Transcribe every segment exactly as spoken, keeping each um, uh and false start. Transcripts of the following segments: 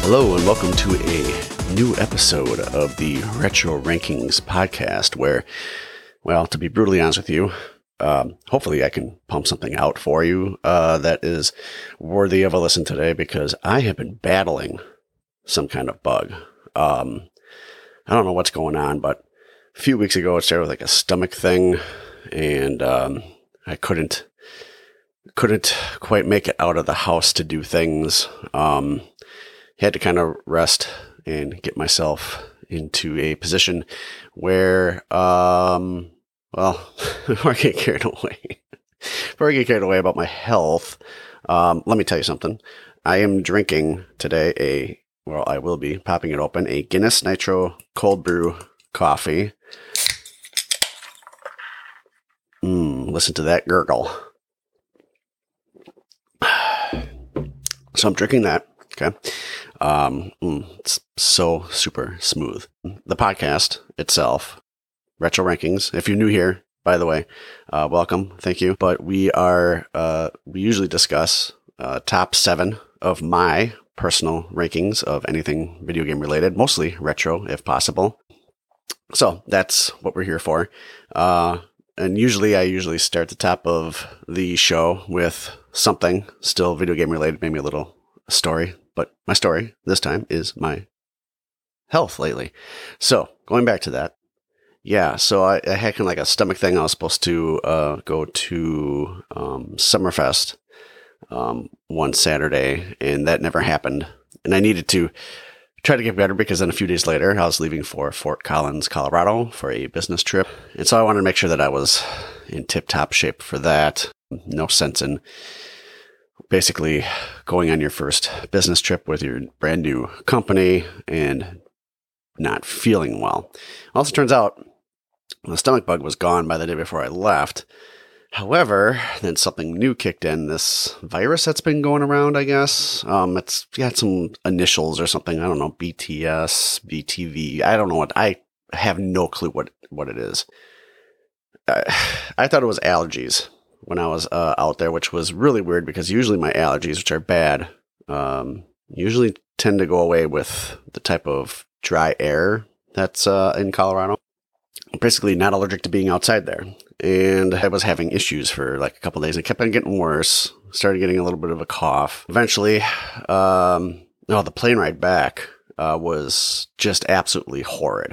Hello and welcome to a new episode of the Retro Rankings podcast where, well, to be brutally honest with you, um, hopefully I can pump something out for you uh, that is worthy of a listen today because I have been battling some kind of bug. Um, I don't know what's going on, but a few weeks ago it started with like a stomach thing and um, I couldn't couldn't quite make it out of the house to do things. Um, had to kind of rest and get myself into a position where, um, well, before I get carried away, before I get carried away about my health, um, let me tell you something. I am drinking today a, well, I will be popping it open, a Guinness Nitro cold brew coffee. Mmm, listen to that gurgle. So I'm drinking that. Okay. Um, mm, it's so super smooth. The podcast itself, Retro Rankings. If you're new here, by the way, uh, welcome. Thank you. But we are, uh, we usually discuss, uh, top seven of my personal rankings of anything video game related, mostly retro if possible. So that's what we're here for. Uh, and usually I usually start the top of the show with something still video game related, maybe a little story. But my story this time is my health lately. So going back to that, yeah. So I, I had kind of like a stomach thing. I was supposed to uh, go to um, Summerfest um, one Saturday, and that never happened. And I needed to try to get better because then a few days later, I was leaving for Fort Collins, Colorado, for a business trip, and so I wanted to make sure that I was in tip-top shape for that. No sense in basically going on your first business trip with your brand new company and not feeling well. Also turns out the stomach bug was gone by the day before I left. However, then something new kicked in, this virus that's been going around, I guess. Um, it's got some initials or something. I don't know, B T S, B T V. I don't know what, I have no clue what, what it is. I, I thought it was allergies when I was uh, out there, which was really weird because usually my allergies, which are bad, um, usually tend to go away with the type of dry air that's uh, in Colorado. I'm basically not allergic to being outside there. And I was having issues for like a couple of days. It kept on getting worse. Started getting a little bit of a cough. Eventually, um, no, the plane ride back uh, was just absolutely horrid.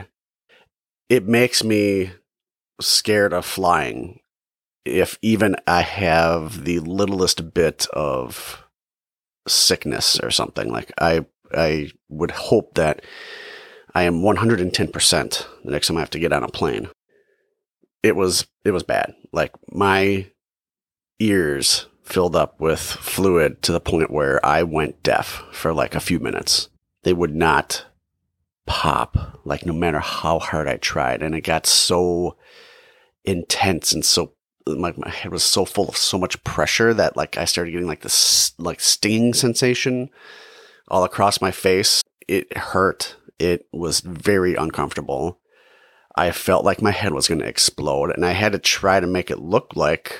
It makes me scared of flying if even I have the littlest bit of sickness or something. Like I, I would hope that I am one hundred ten percent the next time I have to get on a plane. It was, it was bad. Like my ears filled up with fluid to the point where I went deaf for like a few minutes. They would not pop, like no matter how hard I tried. And it got so intense and so like my head was so full of so much pressure that like I started getting like this like stinging sensation all across my face. It hurt. It was very uncomfortable. I felt like my head was going to explode, and I had to try to make it look like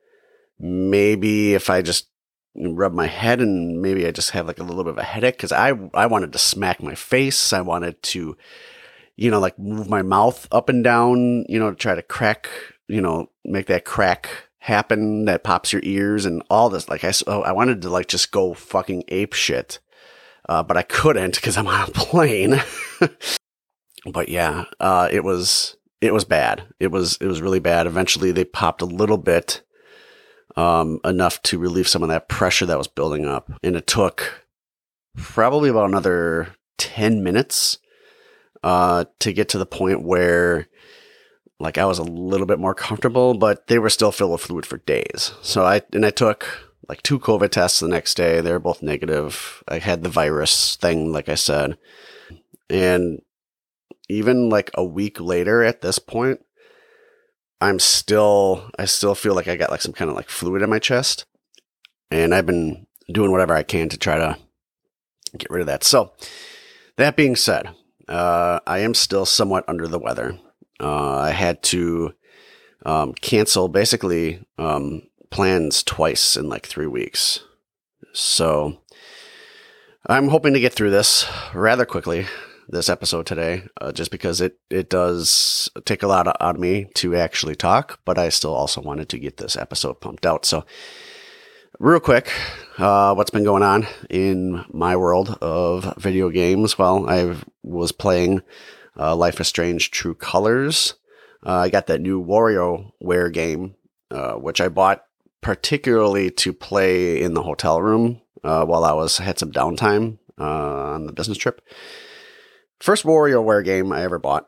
maybe if I just rub my head and maybe I just have like a little bit of a headache because I I wanted to smack my face. I wanted to, you know, like move my mouth up and down, you know, to try to crack, you know, make that crack happen that pops your ears and all this. Like I, oh, I wanted to like just go fucking ape shit. Uh, but I couldn't because I'm on a plane. But yeah, uh, it was, it was bad. It was, it was really bad. Eventually they popped a little bit, um, enough to relieve some of that pressure that was building up. And it took probably about another ten minutes, uh, to get to the point where like I was a little bit more comfortable, but they were still filled with fluid for days. So I, and I took like two COVID tests the next day. They were both negative. I had the virus thing, like I said. And even like a week later at this point, I'm still, I still feel like I got like some kind of like fluid in my chest. And I've been doing whatever I can to try to get rid of that. So that being said, uh, I am still somewhat under the weather. Uh, I had to um, cancel basically um, plans twice in like three weeks. So I'm hoping to get through this rather quickly, this episode today, uh, just because it, it does take a lot out of me to actually talk, but I still also wanted to get this episode pumped out. So real quick, uh, what's been going on in my world of video games? Well, I was playing uh, Life is Strange True Colors. Uh, I got that new WarioWare game, uh, which I bought particularly to play in the hotel room uh, while I was had some downtime uh, on the business trip. First WarioWare game I ever bought.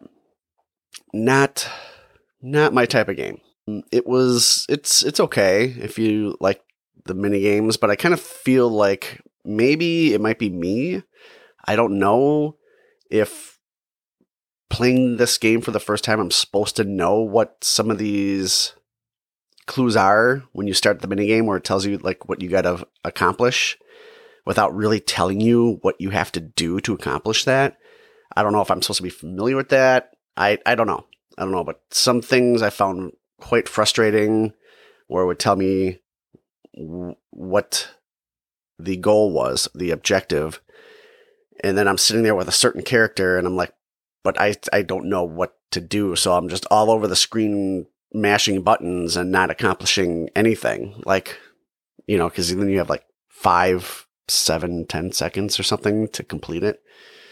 Not, not my type of game. It was, it's, it's okay if you like the mini games, but I kind of feel like maybe it might be me. I don't know if playing this game for the first time, I'm supposed to know what some of these clues are when you start the mini game, where it tells you like what you got to accomplish without really telling you what you have to do to accomplish that. I don't know if I'm supposed to be familiar with that. I, I don't know. I don't know, but some things I found quite frustrating, where it would tell me w- what the goal was, the objective. And then I'm sitting there with a certain character and I'm like, but I, I don't know what to do. So I'm just all over the screen mashing buttons and not accomplishing anything. Like, you know, cause then you have like five, seven, ten seconds or something to complete it.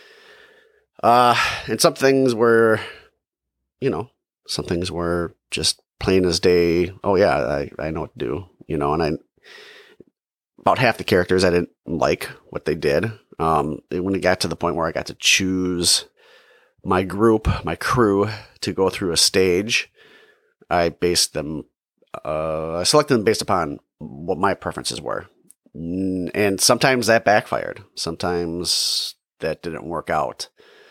Uh, and some things were, you know, some things were just plain as day. Oh yeah, I, I know what to do, you know, and I, about half the characters I didn't like what they did. Um, when it got to the point where I got to choose my group, my crew to go through a stage, I based them, uh, I selected them based upon what my preferences were. And sometimes that backfired. Sometimes that didn't work out.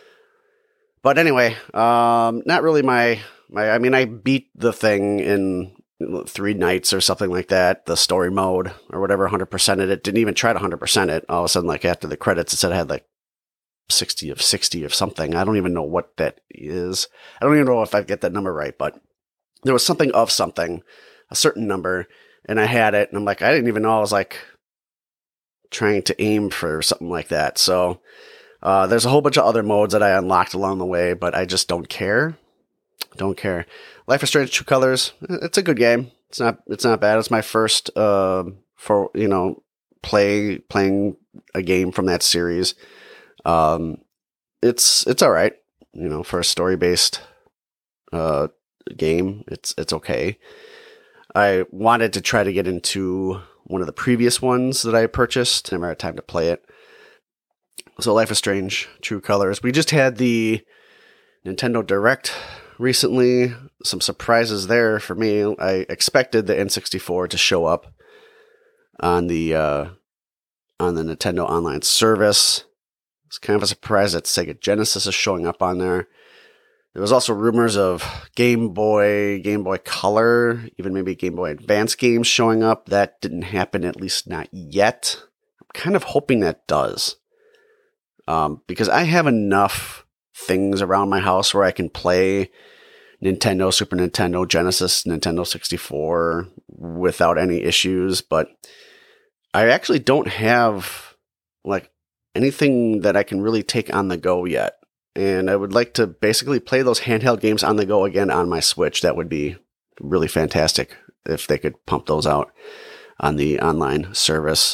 But anyway, um, not really my, my, I mean, I beat the thing in three nights or something like that, the story mode or whatever, one hundred percent it. Didn't even try to one hundred percent it. All of a sudden, like after the credits, it said I had like sixty of sixty of something. I don't even know what that is. I don't even know if I get that number right, but there was something of something, a certain number, and I had it. And I'm like, I didn't even know I was like trying to aim for something like that. So, Uh, there's a whole bunch of other modes that I unlocked along the way, but I just don't care. Don't care. Life is Strange True Colors. It's a good game. It's not. It's not bad. It's my first uh, for you know play playing a game from that series. Um, it's it's all right. You know, for a story based uh game, it's it's okay. I wanted to try to get into one of the previous ones that I purchased. Never had time to play it. So Life is Strange True Colors. We just had the Nintendo Direct recently. Some surprises there for me. I expected the N sixty-four to show up on the uh, on the Nintendo Online service. It's kind of a surprise that Sega Genesis is showing up on there. There was also rumors of Game Boy, Game Boy Color, even maybe Game Boy Advance games showing up. That didn't happen, at least not yet. I'm kind of hoping that does. Um, because I have enough things around my house where I can play Nintendo, Super Nintendo, Genesis, Nintendo sixty-four without any issues. But I actually don't have like anything that I can really take on the go yet. And I would like to basically play those handheld games on the go again on my Switch. That would be really fantastic if they could pump those out on the online service.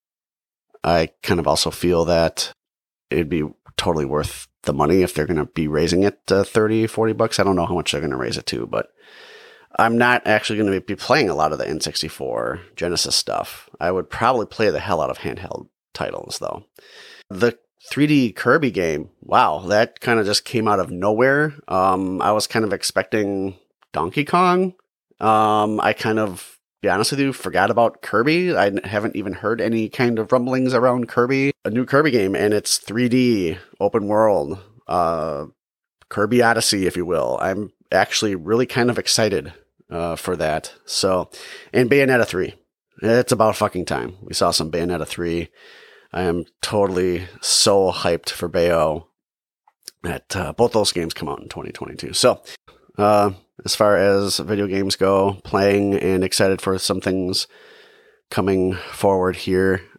I kind of also feel that it'd be totally worth the money if they're going to be raising it to thirty, forty bucks. I don't know how much they're going to raise it to, but I'm not actually going to be playing a lot of the N sixty-four Genesis stuff. I would probably play the hell out of handheld titles, though. The three D Kirby game, wow, that kind of just came out of nowhere. Um, I was kind of expecting Donkey Kong. Um, I kind of, to be honest with you, forgot about Kirby. I haven't even heard any kind of rumblings around Kirby. A new Kirby game, and it's three D, open world, uh, Kirby Odyssey, if you will. I'm actually really kind of excited uh, for that. So, and Bayonetta three. It's about fucking time. We saw some Bayonetta three. I am totally so hyped for Bayo that uh, both those games come out in twenty twenty-two. So, uh, as far as video games go, playing and excited for some things coming forward here.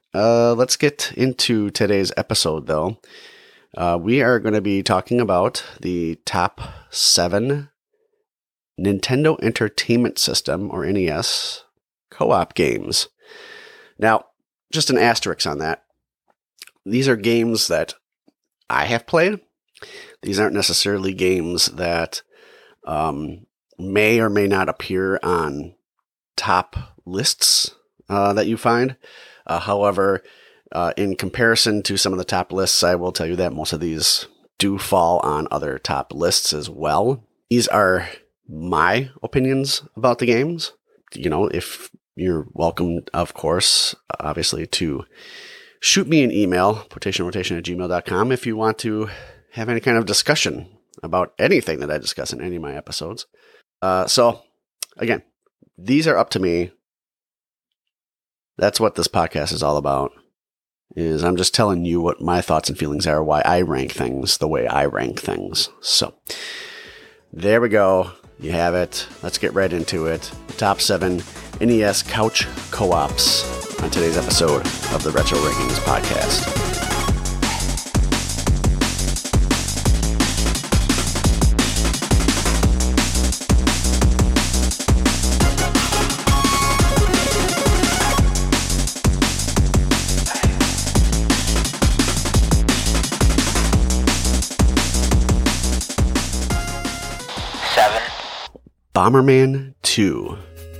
Uh, let's get into today's episode, though. Uh, we are going to be talking about the top seven Nintendo Entertainment System, or N E S, co-op games. Now, just an asterisk on that. These are games that I have played. These aren't necessarily games that um, may or may not appear on top lists uh, that you find. Uh, however, uh, in comparison to some of the top lists, I will tell you that most of these do fall on other top lists as well. These are my opinions about the games. You know, if you're welcome, of course, obviously, to shoot me an email, quotation rotation at gmail dot com, if you want to have any kind of discussion about anything that I discuss in any of my episodes. Uh, so, again, these are up to me. That's what this podcast is all about, is I'm just telling you what my thoughts and feelings are, why I rank things the way I rank things. So, there we go. You have it. Let's get right into it. The top seven N E S couch co-ops on today's episode of the Retro Rankings podcast. Bomberman two.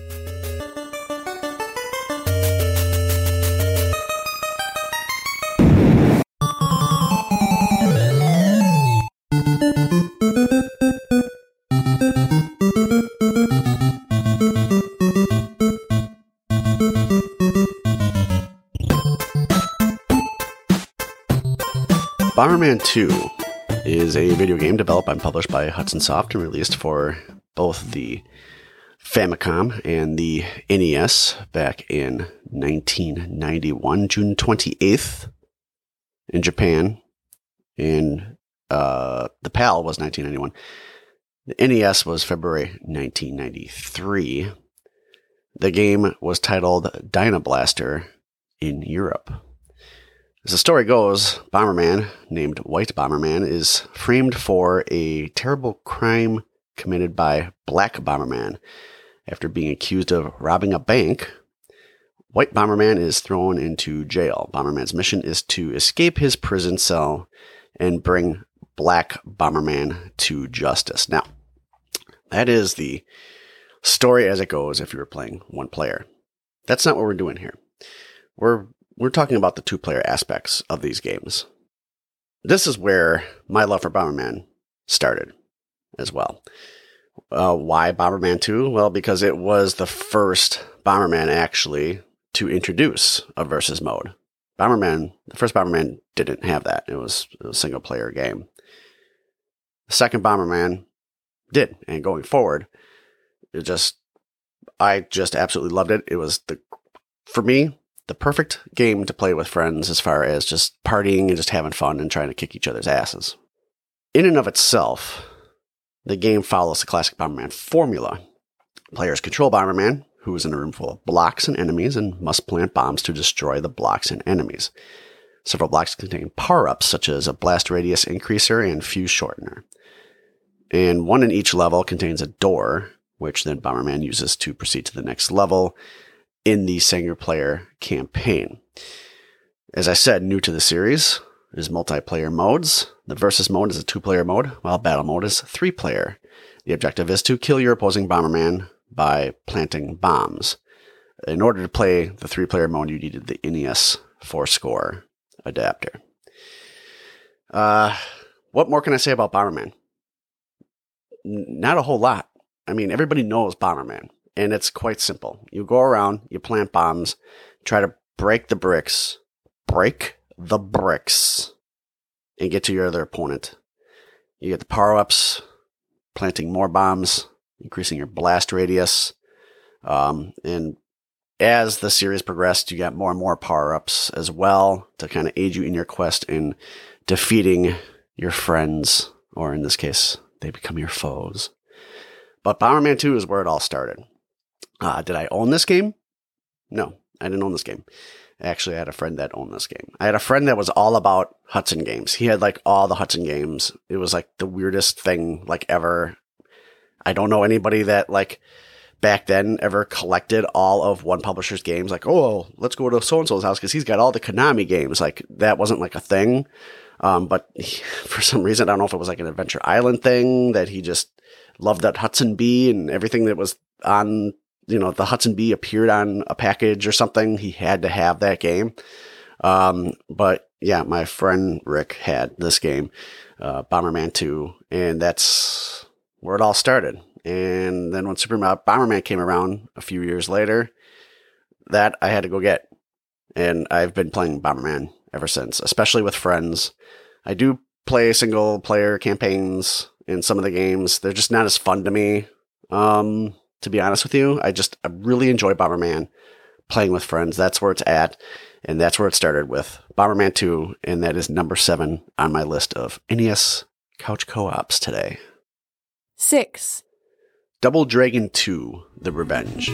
Bomberman two is a video game developed and published by Hudson Soft and released for both the Famicom and the N E S back in nineteen ninety-one, June twenty-eighth in Japan. And uh, the PAL was nineteen ninety-one. The N E S was February nineteen ninety-three. The game was titled Dynablaster in Europe. As the story goes, Bomberman, named White Bomberman, is framed for a terrible crime committed by Black Bomberman. After being accused of robbing a bank, White Bomberman is thrown into jail. Bomberman's mission is to escape his prison cell and bring Black Bomberman to justice. Now, that is the story as it goes if you were playing one player. That's not what we're doing here. We're we're talking about the two-player aspects of these games. This is where my love for Bomberman started as well. Uh, why Bomberman two? Well, because it was the first Bomberman actually to introduce a versus mode. Bomberman, the first Bomberman didn't have that. It was a single player game. The second Bomberman did, and going forward, it just, I just absolutely loved it. It was the, for me, the perfect game to play with friends as far as just partying and just having fun and trying to kick each other's asses. In and of itself, the game follows the classic Bomberman formula. Players control Bomberman, who is in a room full of blocks and enemies and must plant bombs to destroy the blocks and enemies. Several blocks contain power-ups, such as a blast radius increaser and fuse shortener. And one in each level contains a door, which then Bomberman uses to proceed to the next level in the single-player campaign. As I said, new to the series is multiplayer modes. The versus mode is a two-player mode, while battle mode is three-player. The objective is to kill your opposing Bomberman by planting bombs. In order to play the three-player mode, you needed the N E S four score adapter. Uh, what more can I say about Bomberman? N- not a whole lot. I mean, everybody knows Bomberman, and it's quite simple. You go around, you plant bombs, try to break the bricks, break the bricks, and get to your other opponent. You get the power-ups, planting more bombs, increasing your blast radius. Um, and as the series progressed, you got more and more power-ups as well to kind of aid you in your quest in defeating your friends, or in this case, they become your foes. But Bomberman two is where it all started. Uh, did I own this game? No, I didn't own this game. Actually, I had a friend that owned this game. I had a friend that was all about Hudson games. He had like all the Hudson games. It was like the weirdest thing like ever. I don't know anybody that like back then ever collected all of one publisher's games. Like, oh, let's go to so-and-so's house because he's got all the Konami games. Like that wasn't like a thing. Um, but he, for some reason, I don't know if it was like an Adventure Island thing that he just loved that Hudson B and everything that was on, you know, the Hudson B appeared on a package or something. He had to have that game. Um, but yeah, my friend Rick had this game, uh, Bomberman two, and that's where it all started. And then when Super Mario Bomberman came around a few years later, that I had to go get. And I've been playing Bomberman ever since, especially with friends. I do play single player campaigns in some of the games. They're just not as fun to me. Um, to be honest with you, I just I really enjoy Bomberman playing with friends. That's where it's at. And that's where it started with Bomberman two. And that is number seven on my list of N E S couch co-ops today. Six. Double Dragon two, The Revenge.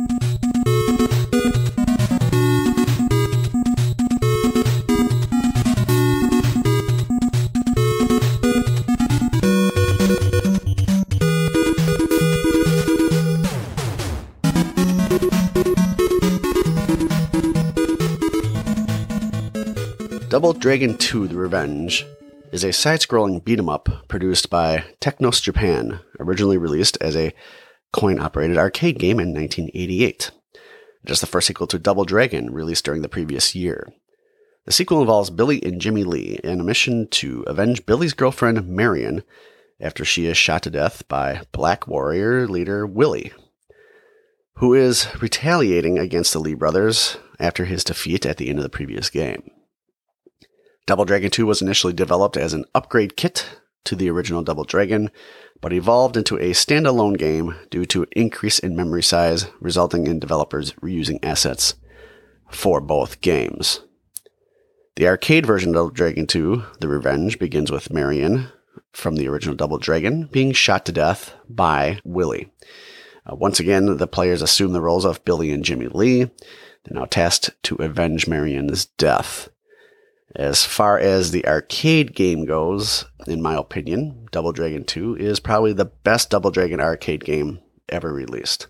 Double Dragon two, The Revenge is a side-scrolling beat-em-up produced by Technos Japan, originally released as a coin-operated arcade game in nineteen eighty-eight. It is the first sequel to Double Dragon, released during the previous year. The sequel involves Billy and Jimmy Lee in a mission to avenge Billy's girlfriend, Marion, after she is shot to death by Black Warrior leader Willie, who is retaliating against the Lee brothers after his defeat at the end of the previous game. Double Dragon two was initially developed as an upgrade kit to the original Double Dragon, but evolved into a standalone game due to an increase in memory size, resulting in developers reusing assets for both games. The arcade version of Double Dragon two, The Revenge, begins with Marion from the original Double Dragon being shot to death by Willie. Uh, once again, the players assume the roles of Billy and Jimmy Lee. They're now tasked to avenge Marion's death. As far as the arcade game goes, in my opinion, Double Dragon two is probably the best Double Dragon arcade game ever released.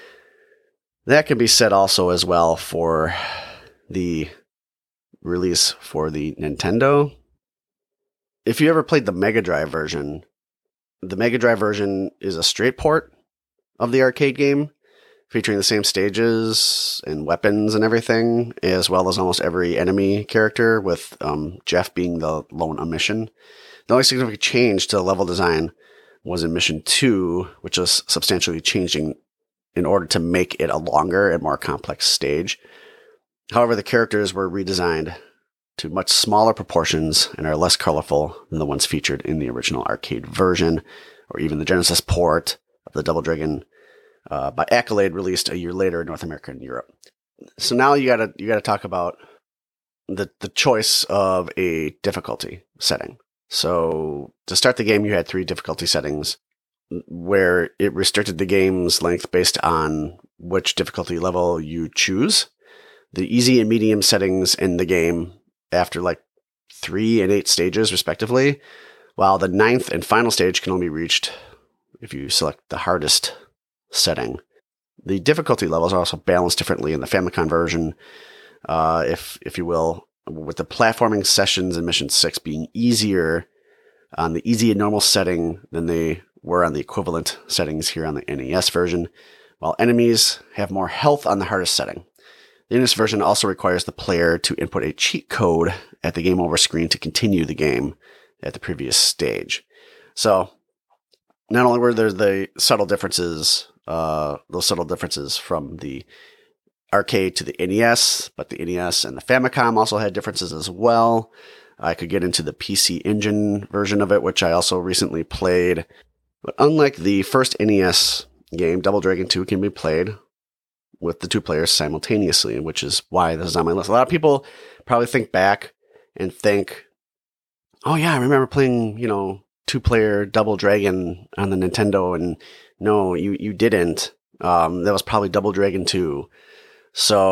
That can be said also as well for the release for the Nintendo. If you ever played the Mega Drive version, the Mega Drive version is a straight port of the arcade game, featuring the same stages and weapons and everything, as well as almost every enemy character, with um, Jeff being the lone omission. The only significant change to the level design was in Mission two, which was substantially changing in order to make it a longer and more complex stage. However, the characters were redesigned to much smaller proportions and are less colorful than the ones featured in the original arcade version, or even the Genesis port of the Double Dragon Uh, by Accolade, released a year later in North America and Europe. So now you gotta you gotta talk about the the choice of a difficulty setting. So to start the game, you had three difficulty settings, where it restricted the game's length based on which difficulty level you choose. The easy and medium settings in the game after like three and eight stages respectively, while the ninth and final stage can only be reached if you select the hardest setting. The difficulty levels are also balanced differently in the Famicom version, uh, if if you will, with the platforming sessions in Mission six being easier on the easy and normal setting than they were on the equivalent settings here on the N E S version, while enemies have more health on the hardest setting. The N E S version also requires the player to input a cheat code at the game over screen to continue the game at the previous stage. So, not only were there the subtle differences, uh, those subtle differences from the arcade to the N E S, but the N E S and the Famicom also had differences as well. I could get into the P C Engine version of it, which I also recently played. But unlike the first N E S game, Double Dragon two can be played with the two players simultaneously, which is why this is on my list. A lot of people probably think back and think, oh yeah, I remember playing, you know, two-player Double Dragon on the Nintendo, and no, you, you didn't. Um, that was probably Double Dragon two. So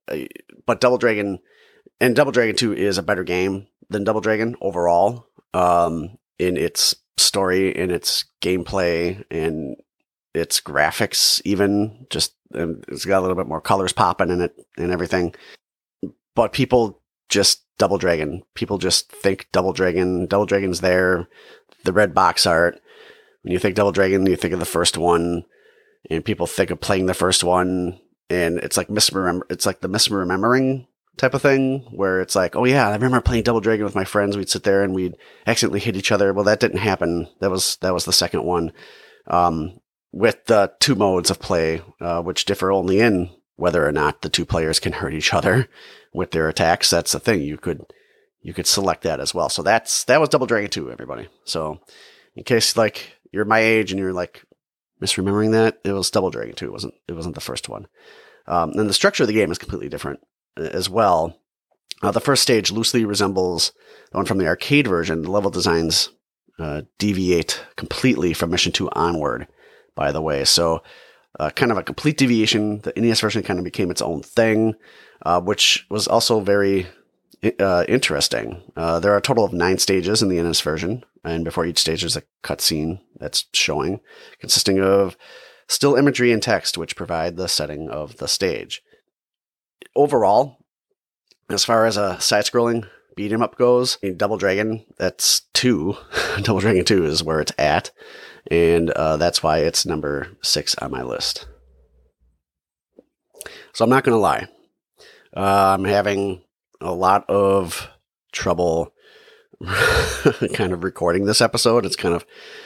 but Double Dragon and Double Dragon two is a better game than Double Dragon overall, um, in its story, in its gameplay, and its graphics. Even just it's got a little bit more colors popping in it and everything. But people just Double Dragon. People just think Double Dragon. Double Dragon's there. The red box art. When you think Double Dragon, you think of the first one, and people think of playing the first one, and it's like misremember. It's like the misremembering type of thing, where it's like, oh yeah, I remember playing Double Dragon with my friends. We'd sit there and we'd accidentally hit each other. Well, that didn't happen. That was that was the second one, um, with the two modes of play, uh, which differ only in whether or not the two players can hurt each other with their attacks. That's the thing. You could you could select that as well. So that's that was Double Dragon two, everybody. So in case like you're my age and you're like misremembering that, it was Double Dragon two. It wasn't it wasn't the first one. Um, and the structure of the game is completely different as well. Uh, the first stage loosely resembles the one from the arcade version. The level designs uh, deviate completely from Mission two onward, by the way. So uh, kind of a complete deviation. The N E S version kind of became its own thing, uh, which was also very uh, interesting. Uh, there are a total of nine stages in the N E S version, and before each stage there's a cutscene that's showing, consisting of still imagery and text, which provide the setting of the stage. Overall, as far as a side-scrolling beat 'em up goes, in Double Dragon, that's two. Double Dragon two is where it's at, and uh, that's why it's number six on my list. So I'm not going to lie. Uh, I'm having a lot of trouble kind of recording this episode. It's kind of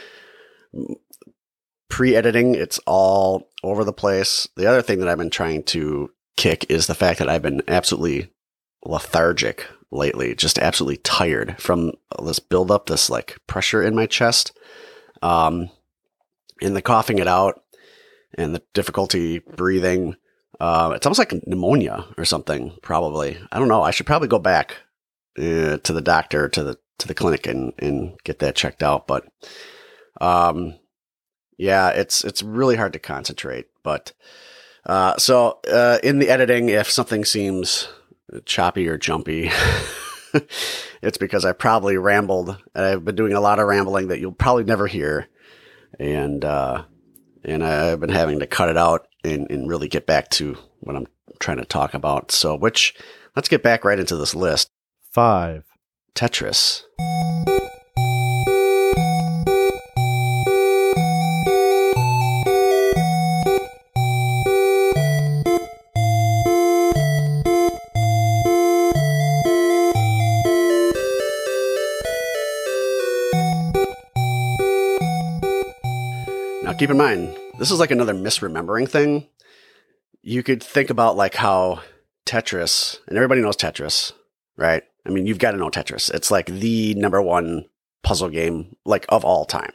pre-editing. It's all over the place. The other thing that I've been trying to kick is the fact that I've been absolutely lethargic lately, just absolutely tired from this buildup, this like pressure in my chest, um, and the coughing it out and the difficulty breathing. Uh, it's almost like pneumonia or something, probably. I don't know. I should probably go back uh, to the doctor, to the to the clinic, and and get that checked out. But um, yeah, it's it's really hard to concentrate. But uh, so uh, in the editing, if something seems choppy or jumpy, it's because I probably rambled. I've been doing a lot of rambling that you'll probably never hear, and uh, and I've been having to cut it out and, and really get back to what I'm trying to talk about. So, which let's get back right into this list. Five. Tetris. Now, keep in mind, this is like another misremembering thing. You could think about like how Tetris, and everybody knows Tetris, right? I mean, you've got to know Tetris. It's like the number one puzzle game, like of all time.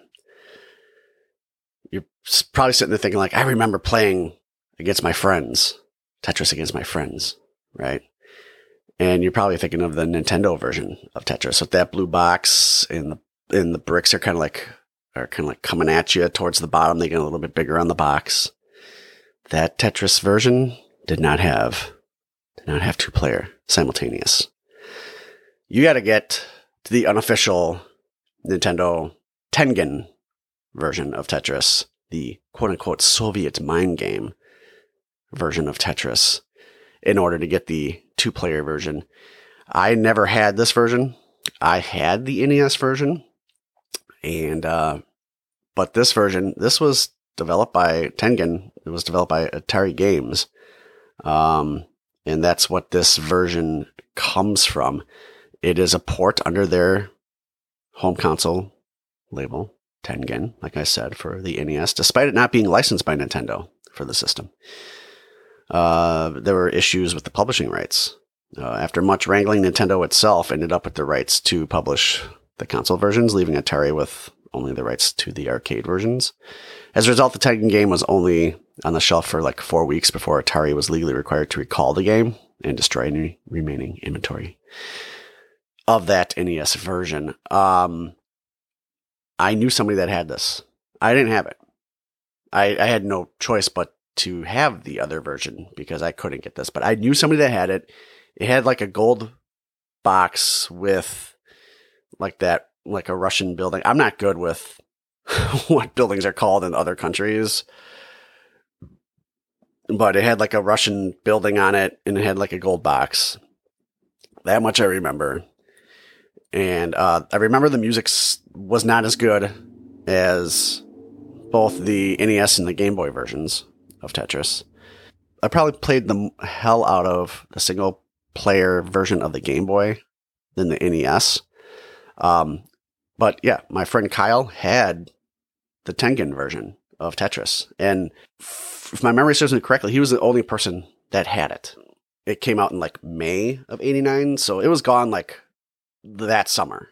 You're probably sitting there thinking like, I remember playing against my friends, Tetris against my friends, right? And you're probably thinking of the Nintendo version of Tetris with that blue box, and the and the bricks are kind of like are kind of like coming at you towards the bottom. They get a little bit bigger on the box. That Tetris version did not have did not have two player simultaneous. You got to get to the unofficial Nintendo Tengen version of Tetris, the quote-unquote Soviet mind game version of Tetris, in order to get the two-player version. I never had this version. I had the N E S version, and uh, but this version, this was developed by Tengen. It was developed by Atari Games, um, and that's what this version comes from. It is a port under their home console label, Tengen, like I said, for the N E S, despite it not being licensed by Nintendo for the system. Uh, there were issues with the publishing rights. Uh, after much wrangling, Nintendo itself ended up with the rights to publish the console versions, leaving Atari with only the rights to the arcade versions. As a result, the Tengen game was only on the shelf for like four weeks before Atari was legally required to recall the game and destroy any remaining inventory of that N E S version. Um, I knew somebody that had this. I didn't have it. I, I had no choice but to have the other version because I couldn't get this, but I knew somebody that had it. It had like a gold box with like that, like a Russian building. I'm not good with what buildings are called in other countries, but it had like a Russian building on it and it had like a gold box. That much I remember. And uh, I remember the music was not as good as both the N E S and the Game Boy versions of Tetris. I probably played the hell out of the single player version of the Game Boy than the N E S. Um, but yeah, my friend Kyle had the Tengen version of Tetris. And if my memory serves me correctly, he was the only person that had it. It came out in like May of eighty-nine, so it was gone like that summer.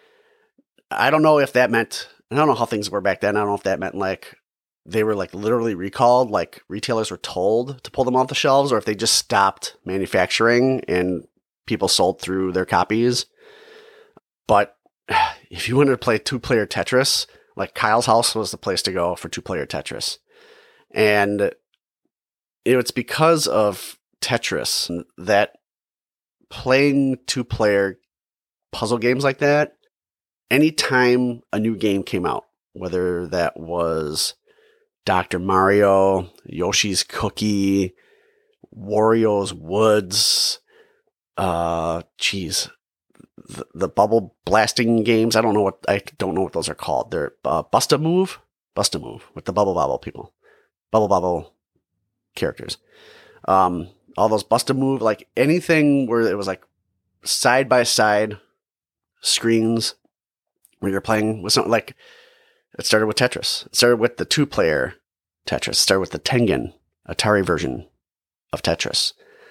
I don't know if that meant, I don't know how things were back then. I don't know if that meant like they were like literally recalled, like retailers were told to pull them off the shelves, or if they just stopped manufacturing and people sold through their copies. But if you wanted to play two-player Tetris, like Kyle's house was the place to go for two-player Tetris. And it's because of Tetris that playing two-player puzzle games like that, anytime a new game came out, whether that was Doctor Mario, Yoshi's Cookie, Wario's Woods, uh, geez, the, the bubble blasting games. I don't know what I don't know what those are called. They're uh, Busta Move, Busta Move with the Bubble Bobble people, Bubble Bobble characters. Um, all those Busta Move, like anything where it was like side by side screens where you're playing with something like. It started with Tetris. It started with the two-player Tetris. It started with the Tengen Atari version of Tetris.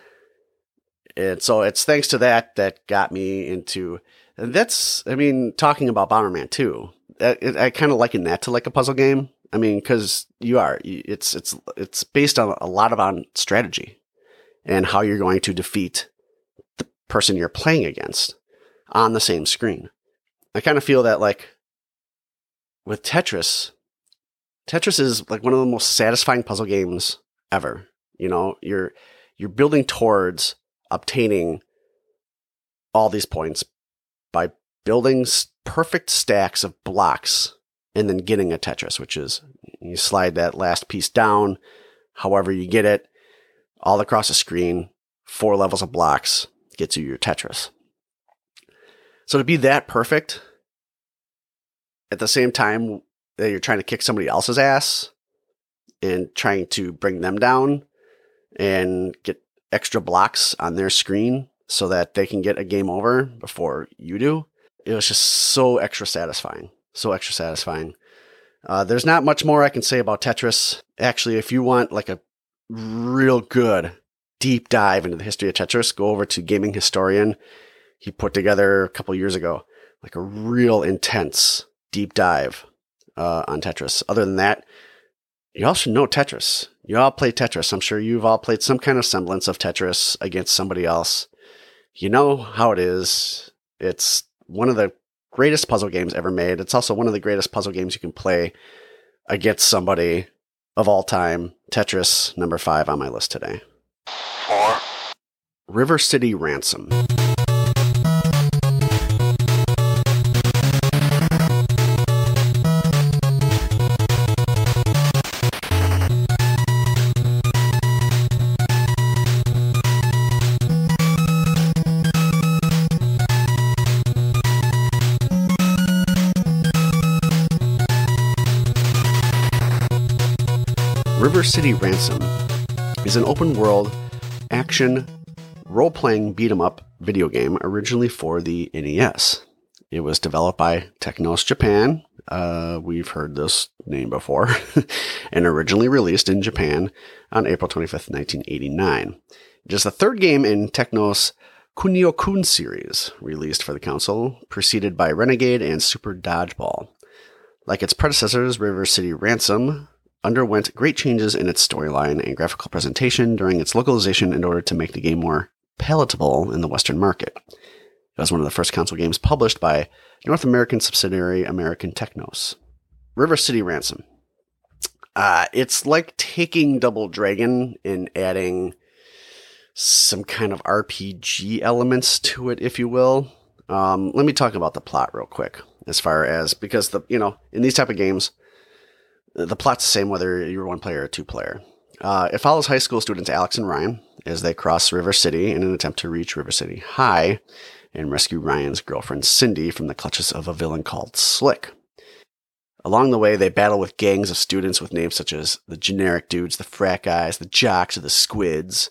And so it's thanks to that that got me into... And that's, I mean, talking about Bomberman two. I, I kind of liken that to like a puzzle game. I mean, because you are. It's it's it's based on a lot of on strategy and how you're going to defeat the person you're playing against on the same screen. I kind of feel that like with Tetris, Tetris is like one of the most satisfying puzzle games ever. You know, you're you're building towards obtaining all these points by building perfect stacks of blocks and then getting a Tetris, which is you slide that last piece down, however you get it, all across the screen, four levels of blocks gets you your Tetris. So to be that perfect at the same time that you're trying to kick somebody else's ass and trying to bring them down and get extra blocks on their screen so that they can get a game over before you do, it was just so extra satisfying. So extra satisfying. Uh, there's not much more I can say about Tetris. Actually, if you want like a real good deep dive into the history of Tetris, go over to Gaming Historian. He put together a couple years ago like a real intense deep dive uh, on Tetris. Other than that, you all should know Tetris. You all play Tetris. I'm sure you've all played some kind of semblance of Tetris against somebody else. You know how it is. It's one of the greatest puzzle games ever made. It's also one of the greatest puzzle games you can play against somebody of all time. Tetris, number five on my list today. Four. River City Ransom. River City Ransom is an open-world action role-playing beat-em-up video game originally for the N E S. It was developed by Technos Japan. Uh, we've heard this name before. And originally released in Japan on April twenty-fifth, nineteen eighty-nine. It is the third game in Technos' Kunio-kun series, released for the console, preceded by Renegade and Super Dodgeball. Like its predecessors, River City Ransom underwent great changes in its storyline and graphical presentation during its localization in order to make the game more palatable in the Western market. It was one of the first console games published by North American subsidiary American Technos. River City Ransom. Uh, it's like taking Double Dragon and adding some kind of R P G elements to it, if you will. Um, let me talk about the plot real quick, as far as, because the, you know, in these type of games, the plot's the same whether you're one player or two player. Uh, it follows high school students Alex and Ryan as they cross River City in an attempt to reach River City High and rescue Ryan's girlfriend Cindy from the clutches of a villain called Slick. Along the way, they battle with gangs of students with names such as the Generic Dudes, the Frat Guys, the Jocks, or the Squids,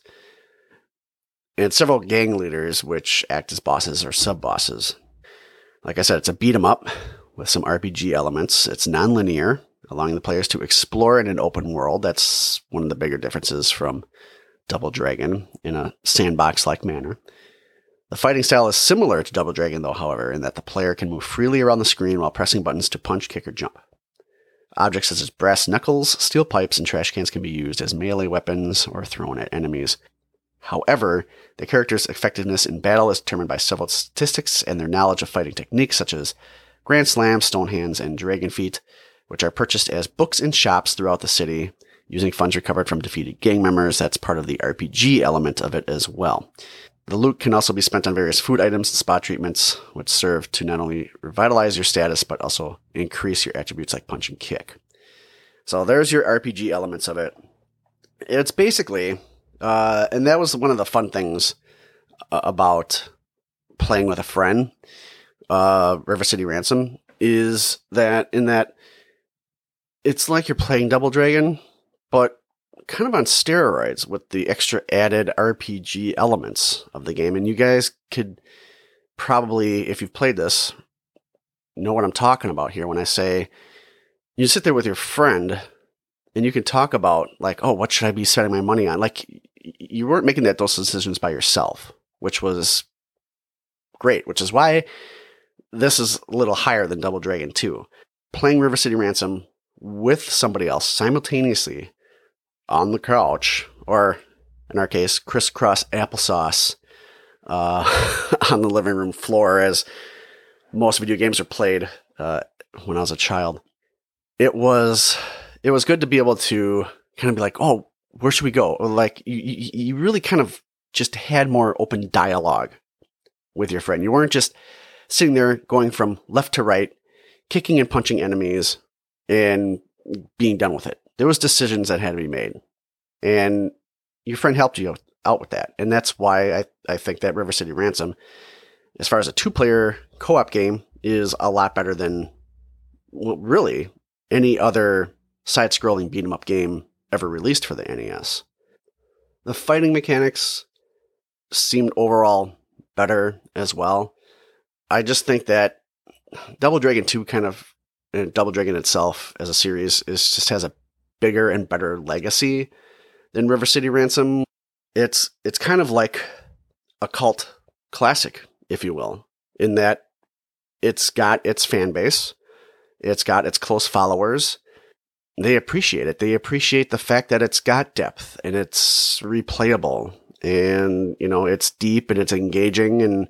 and several gang leaders which act as bosses or sub-bosses. Like I said, it's a beat-em-up with some R P G elements. It's non-linear, allowing the players to explore in an open world. That's one of the bigger differences from Double Dragon in a sandbox-like manner. The fighting style is similar to Double Dragon, though, however, in that the player can move freely around the screen while pressing buttons to punch, kick, or jump. Objects such as brass knuckles, steel pipes, and trash cans can be used as melee weapons or thrown at enemies. However, the character's effectiveness in battle is determined by several statistics and their knowledge of fighting techniques such as Grand Slam, Stone Hands, and Dragon Feet, which are purchased as books in shops throughout the city, using funds recovered from defeated gang members. That's part of the R P G element of it as well. The loot can also be spent on various food items and spot treatments, which serve to not only revitalize your status, but also increase your attributes like punch and kick. So there's your R P G elements of it. It's basically, uh, and that was one of the fun things about playing with a friend, uh, River City Ransom, is that in that it's like you're playing Double Dragon, but kind of on steroids with the extra added R P G elements of the game. And you guys could probably, if you've played this, know what I'm talking about here when I say you sit there with your friend and you can talk about like, oh, what should I be spending my money on? Like you weren't making that those decisions by yourself, which was great, which is why this is a little higher than Double Dragon two. Playing River City Ransom with somebody else simultaneously on the couch, or in our case, crisscross applesauce uh, on the living room floor, as most video games are played uh, when I was a child. It was it was good to be able to kind of be like, oh, where should we go? Or like you, you, you really kind of just had more open dialogue with your friend. You weren't just sitting there going from left to right, kicking and punching enemies, and being done with it. There was decisions that had to be made, and your friend helped you out with that. And that's why I, I think that River City Ransom, as far as a two-player co-op game, is a lot better than, well, really any other side-scrolling beat-em-up game ever released for the N E S. The fighting mechanics seemed overall better as well. I just think that Double Dragon two kind of, and Double Dragon itself as a series, is just has a bigger and better legacy than River City Ransom. It's it's kind of like a cult classic, if you will, in that it's got its fan base, it's got its close followers. They appreciate it. They appreciate the fact that it's got depth and it's replayable, and you know it's deep and it's engaging, and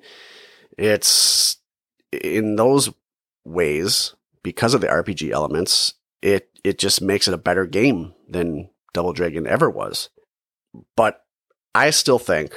it's in those ways, because of the R P G elements, it it just makes it a better game than Double Dragon ever was. But I still think,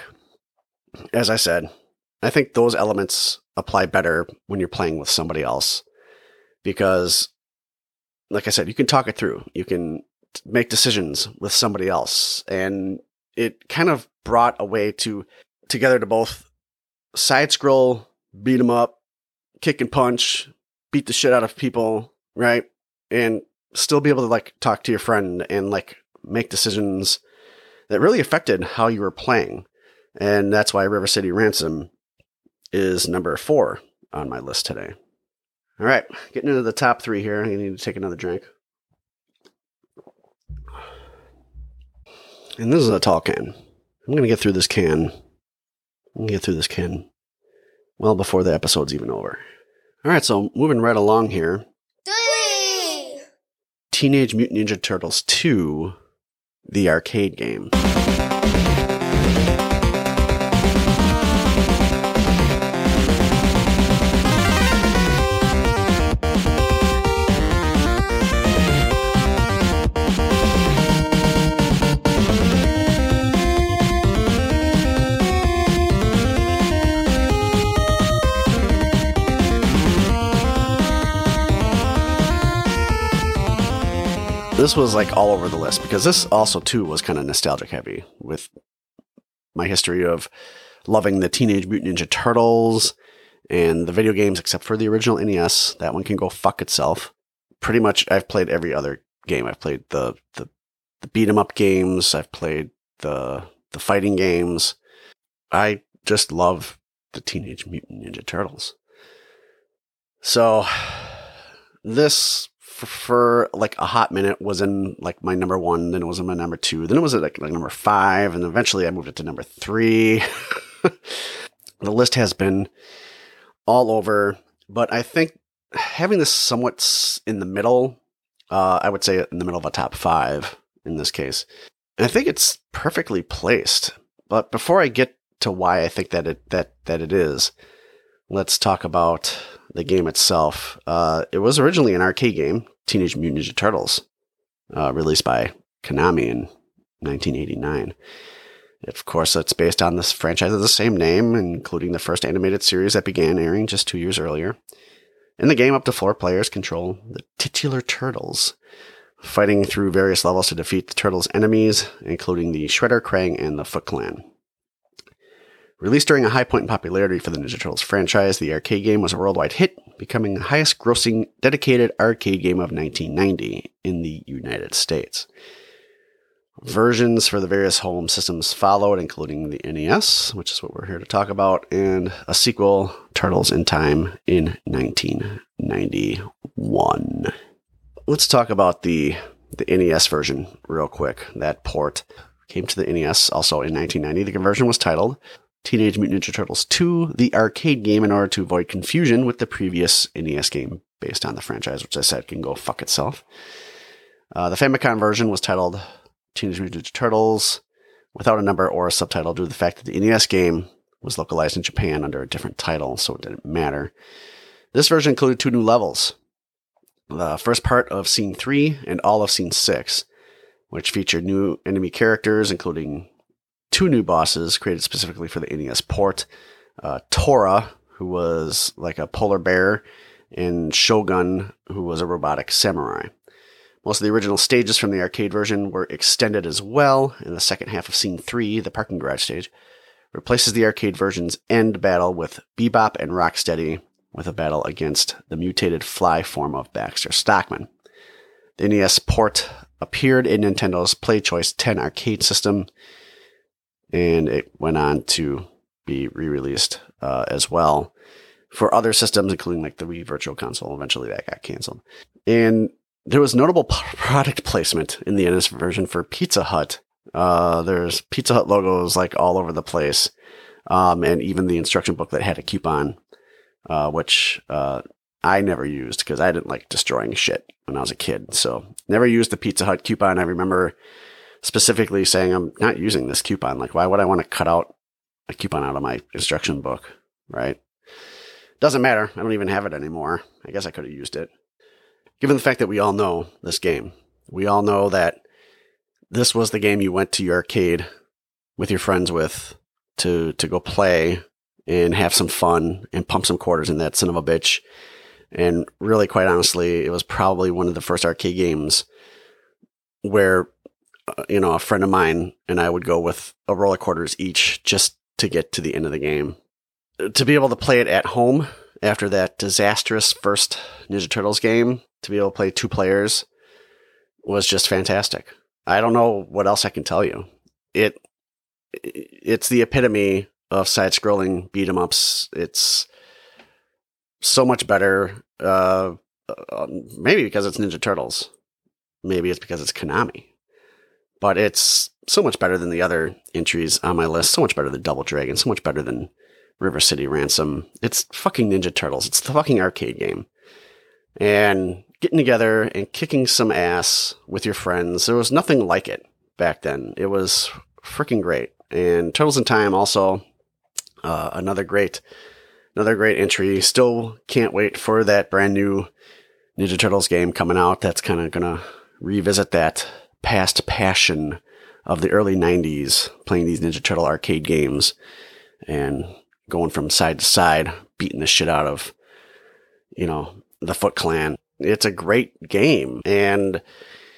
as I said, I think those elements apply better when you're playing with somebody else, because, like I said, you can talk it through. You can make decisions with somebody else, and it kind of brought a way to together to both side scroll, beat 'em up, kick and punch, beat the shit out of people, right? And still be able to like talk to your friend and like make decisions that really affected how you were playing. And that's why River City Ransom is number four on my list today. All right, getting into the top three here. I need to take another drink. And this is a tall can. I'm going to get through this can. I'm going to get through this can well before the episode's even over. All right, so moving right along here. Three! Teenage Mutant Ninja Turtles two, the arcade game. this was like all over the list because this also too was kind of nostalgic heavy with my history of loving the Teenage Mutant Ninja Turtles and the video games, except for the original N E S. That one can go fuck itself. Pretty much, I've played every other game. I've played the the, the beat 'em up games. I've played the the fighting games. I just love the Teenage Mutant Ninja Turtles. So this, for, for like a hot minute, was in like my number one. Then it was in my number two. Then it was at like, like number five, and eventually I moved it to number three. The list has been all over, but I think having this somewhat in the middle, uh, I would say in the middle of a top five in this case, and I think it's perfectly placed. But before I get to why I think that it that that it is, let's talk about the game itself. Uh, it was originally an arcade game, Teenage Mutant Ninja Turtles, uh, released by Konami in nineteen eighty-nine. Of course, it's based on this franchise of the same name, including the first animated series that began airing just two years earlier. In the game, up to four players control the titular turtles, fighting through various levels to defeat the turtles' enemies, including the Shredder, Krang, and the Foot Clan. Released during a high point in popularity for the Ninja Turtles franchise, the arcade game was a worldwide hit, becoming the highest-grossing dedicated arcade game of nineteen ninety in the United States. Versions for the various home systems followed, including the N E S, which is what we're here to talk about, and a sequel, Turtles in Time, in nineteen ninety-one. Let's talk about the, the N E S version real quick. That port came to the N E S also in nineteen ninety. The conversion was titled Teenage Mutant Ninja Turtles two, the arcade game, in order to avoid confusion with the previous N E S game based on the franchise, which I said can go fuck itself. Uh, the Famicom version was titled Teenage Mutant Ninja Turtles without a number or a subtitle due to the fact that the N E S game was localized in Japan under a different title, so it didn't matter. This version included two new levels. The first part of Scene three and all of Scene six, which featured new enemy characters, including two new bosses created specifically for the N E S port. Uh, Tora, who was like a polar bear, and Shogun, who was a robotic samurai. Most of the original stages from the arcade version were extended as well, and the second half of Scene three, the parking garage stage, replaces the arcade version's end battle with Bebop and Rocksteady, with a battle against the mutated fly form of Baxter Stockman. The N E S port appeared in Nintendo's PlayChoice ten arcade system, and it went on to be re-released uh, as well for other systems, including like the Wii Virtual Console. Eventually that got canceled. And there was notable product placement in the N E S version for Pizza Hut. Uh, there's Pizza Hut logos like all over the place. Um, and even the instruction book that had a coupon, uh, which, uh, I never used because I didn't like destroying shit when I was a kid. So never used the Pizza Hut coupon. I remember specifically saying, I'm not using this coupon. Like, why would I want to cut out a coupon out of my instruction book? Right? Doesn't matter. I don't even have it anymore. I guess I could have used it. Given the fact that we all know this game, we all know that this was the game you went to your arcade with your friends with to, to go play and have some fun and pump some quarters in that son of a bitch. And really, quite honestly, it was probably one of the first arcade games where, uh, you know, a friend of mine and I would go with a roll of quarters each just to get to the end of the game. To be able to play it at home after that disastrous first Ninja Turtles game, to be able to play two players was just fantastic. I don't know what else I can tell you. It it's the epitome of side-scrolling beat-em-ups. It's so much better. Uh, uh, maybe because it's Ninja Turtles. Maybe it's because it's Konami. But it's so much better than the other entries on my list. So much better than Double Dragon. So much better than River City Ransom. It's fucking Ninja Turtles. It's the fucking arcade game. And getting together and kicking some ass with your friends, there was nothing like it back then. It was freaking great. And Turtles in Time also, uh, another great, another great entry. Still can't wait for that brand new Ninja Turtles game coming out. That's kind of gonna revisit that past passion of the early nineties, playing these Ninja Turtle arcade games and going from side to side, beating the shit out of, you know, the Foot Clan. It's a great game. And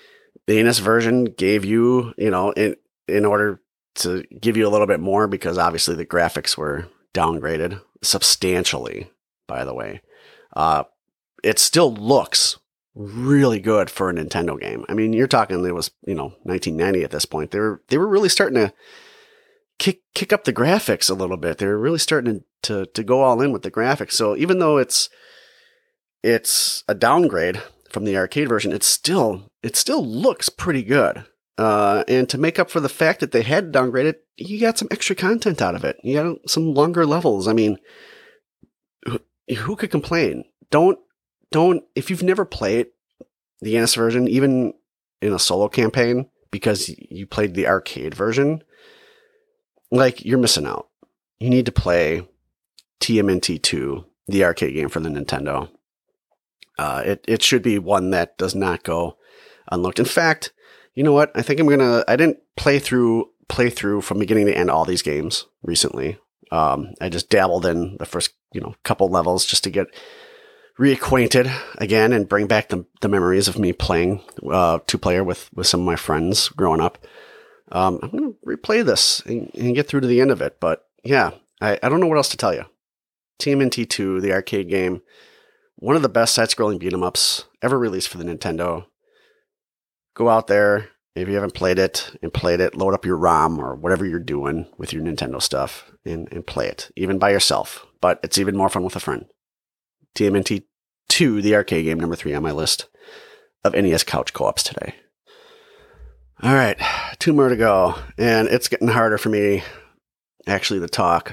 the N E S version gave you, you know, in in order to give you a little bit more, because obviously the graphics were downgraded substantially, by the way. Uh, it still looks really good for a Nintendo game. I mean, you're talking, it was, you know, nineteen ninety at this point. They were, they were really starting to kick, kick up the graphics a little bit. They were really starting to, to, to go all in with the graphics. So even though it's, it's a downgrade from the arcade version, it's still, it still looks pretty good. Uh, and to make up for the fact that they had downgraded, you got some extra content out of it. You got some longer levels. I mean, who, who could complain? Don't, don't, if you've never played the N E S version, even in a solo campaign, because you played the arcade version, like, you're missing out. You need to play T M N T two, the arcade game for the Nintendo. Uh, it, it should be one that does not go unlooked. In fact, you know what? I think I'm going to, I didn't play through, play through from beginning to end all these games recently. Um, I just dabbled in the first, you know, couple levels just to get reacquainted again and bring back the, the memories of me playing, uh, two player with, with some of my friends growing up. Um, I'm going to replay this and, and get through to the end of it. But yeah, I, I don't know what else to tell you. T M N T two, the arcade game, one of the best side-scrolling beat-em-ups ever released for the Nintendo. Go out there, if you haven't played it, and played it, load up your ROM or whatever you're doing with your Nintendo stuff and, and play it, even by yourself. But it's even more fun with a friend. T M N T two, the arcade game, number three on my list of N E S couch co-ops today. All right, two more to go, and it's getting harder for me, actually, to talk.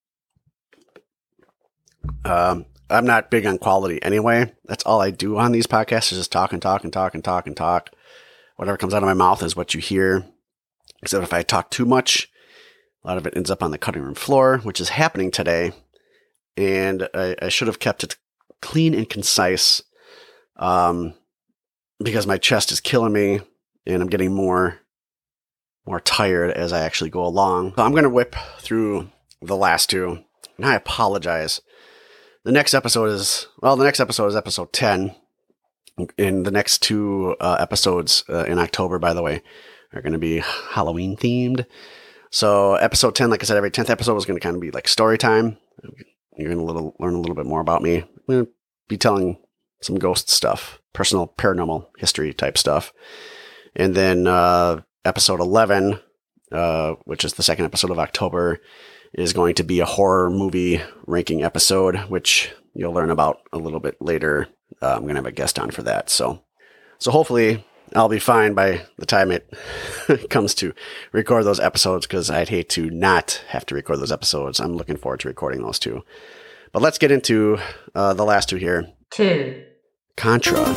Um, I'm not big on quality anyway. That's all I do on these podcasts is just talk and talk and talk and talk and talk. Whatever comes out of my mouth is what you hear. Except if I talk too much, a lot of it ends up on the cutting room floor, which is happening today. And I, I should have kept it clean and concise, um, because my chest is killing me and I'm getting more, more tired as I actually go along. So I'm going to whip through the last two, and I apologize. The next episode is, well, the next episode is episode ten. And the next two uh, episodes uh, in October, by the way, are going to be Halloween themed. So episode ten, like I said, every tenth episode is going to kind of be like story time. You're going to little, learn a little bit more about me. I'm going to be telling some ghost stuff, personal paranormal history type stuff. And then uh, episode eleven, uh, which is the second episode of October, is going to be a horror movie ranking episode, which you'll learn about a little bit later. Uh, I'm going to have a guest on for that. So, so hopefully I'll be fine by the time it comes to record those episodes, because I'd hate to not have to record those episodes. I'm looking forward to recording those two. But let's get into uh, the last two here. Two. Contra.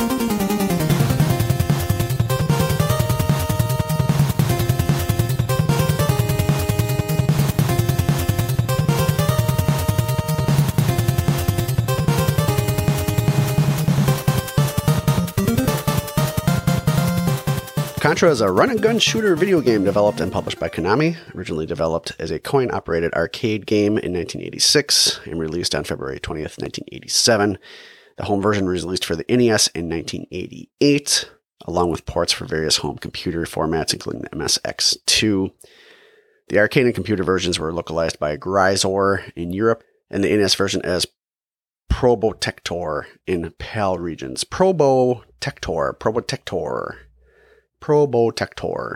Contra is a run-and-gun shooter video game developed and published by Konami, originally developed as a coin-operated arcade game in nineteen eighty-six and released on February twentieth, nineteen eighty-seven. The home version was released for the N E S in nineteen eighty-eight, along with ports for various home computer formats, including the M S X two. The arcade and computer versions were localized by Grisor in Europe, and the N E S version as Probotector in PAL regions. Probotector, Probotector. Probotector.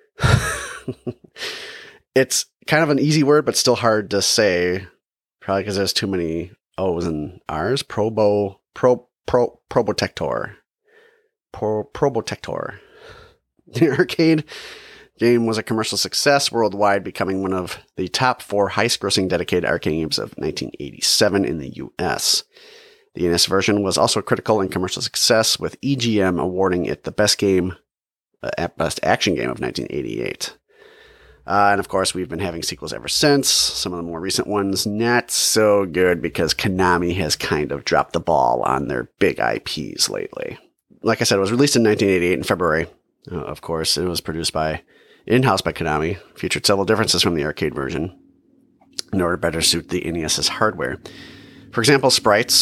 It's kind of an easy word, but still hard to say. Probably because there's too many O's and R's. Probo, pro, pro, Probotector. Pro, Probotector. The arcade game was a commercial success worldwide, becoming one of the top four highest-grossing dedicated arcade games of nineteen eighty-seven in the U S. The N E S version was also critical and commercial success, with E G M awarding it the best game. Uh, best action game of nineteen eighty-eight. Uh, and of course, we've been having sequels ever since. Some of the more recent ones, not so good because Konami has kind of dropped the ball on their big I Ps lately. Like I said, it was released in nineteen eighty-eight in February. Uh, of course, it was produced by, in-house by Konami, featured several differences from the arcade version in order to better suit the NES's hardware. For example, sprites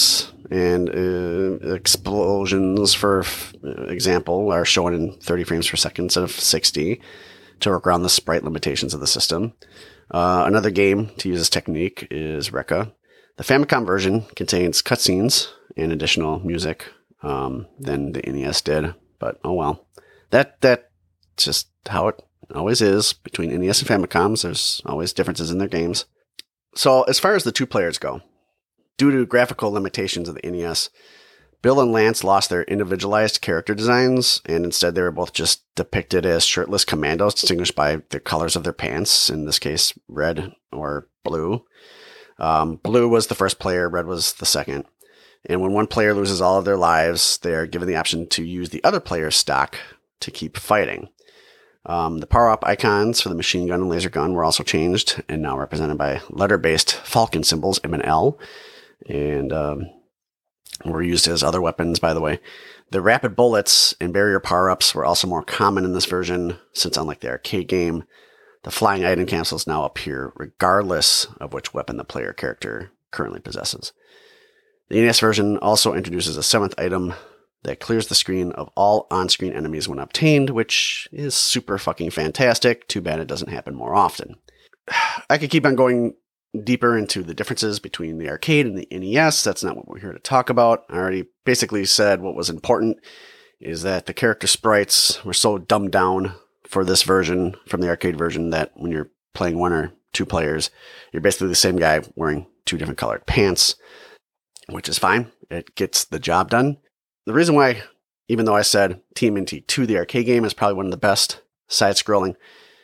and uh, explosions, for example, are shown in thirty frames per second instead of sixty to work around the sprite limitations of the system. Uh, another game to use this technique is Rekka. The Famicom version contains cutscenes and additional music um, than the N E S did, but oh well. That that's just how it always is between N E S and Famicoms. There's always differences in their games. So as far as the two players go, due to graphical limitations of the N E S, Bill and Lance lost their individualized character designs, and instead they were both just depicted as shirtless commandos, distinguished by the colors of their pants, in this case, red or blue. Um, blue was the first player, red was the second. And when one player loses all of their lives, they are given the option to use the other player's stock to keep fighting. Um, the power-up icons for the machine gun and laser gun were also changed, and now represented by letter-based Falcon symbols, M and L, and um, were used as other weapons, by the way. The rapid bullets and barrier power-ups were also more common in this version, since unlike the arcade game, the flying item capsules now appear regardless of which weapon the player character currently possesses. The N E S version also introduces a seventh item that clears the screen of all on-screen enemies when obtained, which is super fucking fantastic. Too bad it doesn't happen more often. I could keep on going deeper into the differences between the arcade and the N E S. That's not what we're here to talk about. I already basically said what was important is that the character sprites were so dumbed down for this version from the arcade version that when you're playing one or two players, you're basically the same guy wearing two different colored pants, which is fine. It gets the job done. The reason why, even though I said T M N T two, the arcade game, is probably one of the best side-scrolling